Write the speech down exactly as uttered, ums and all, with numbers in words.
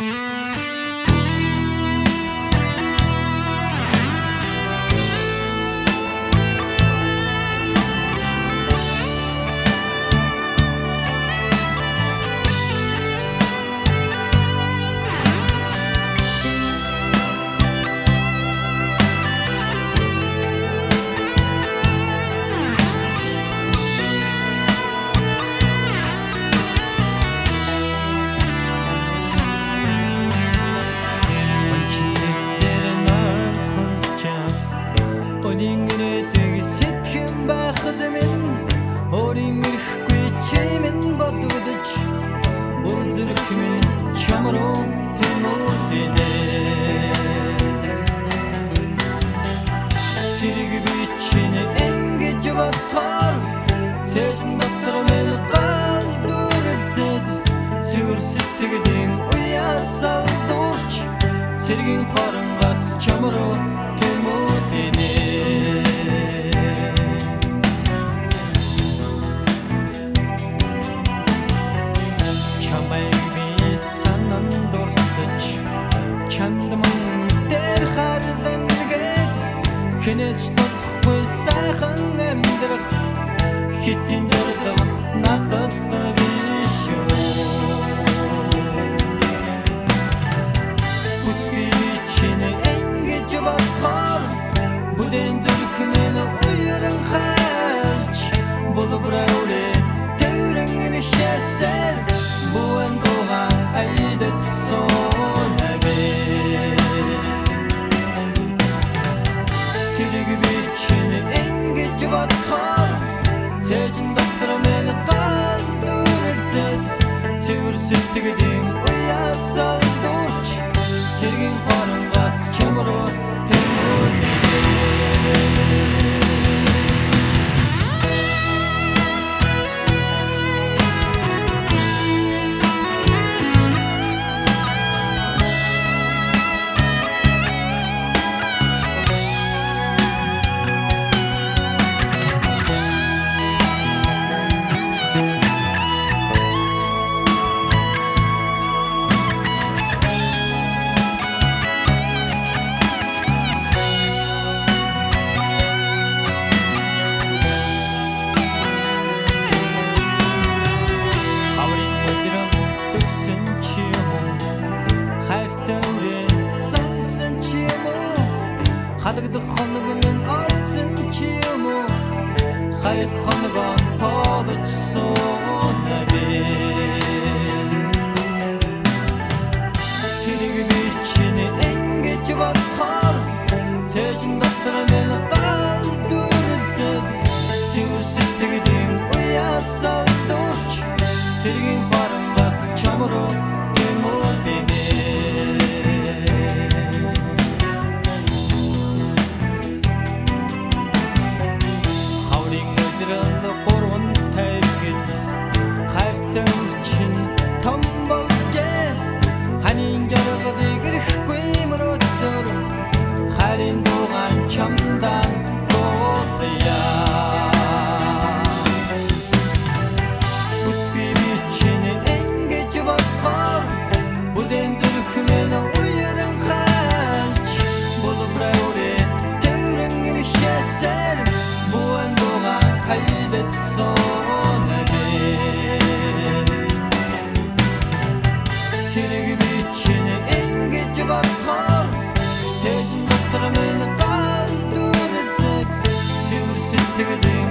Сэргийн хорнгоос чамруу тэмүүдэнэ Чамайг би санан дурсаж чандман дээр харлан гээд хинээс тодохгүй сайхан амьдрах хитэн зориг надад биш юу Үсгийчний ингэж бодхоор бүдэн зүрхнэн уяран хайлж болбрауре тэрэн мишэсэр буэн гога айдэт сонавэ Тэрэг бичний ингэж бодхоор цэжин доктор мэн галдуурэлзэд цэвэр сэтгэлийн уясал Сэргийн хорнгоос чамруу тэмүүдэнэ Хадагдах хоног минь оцсон чи юм уу Харих хоногоо тоолж суунавэ Тэрэг бичний ингэж бодхоор цэжин доктор минь галдуурэлзэд цэвэр сэтгэлийн уясаа дурч Цэргийн хорнгоос чамруу тэмүүдэнэ Чамдан бодлая Үсгийчний ингэж бодхоор бүдэн зүрхнэн уяран хайлж болбрауре тэрэн мишэсэр буэн гога айдэт сонавэ Тэрэг бичний ингэж бодхоор цэжин доктор мэн Сэргийн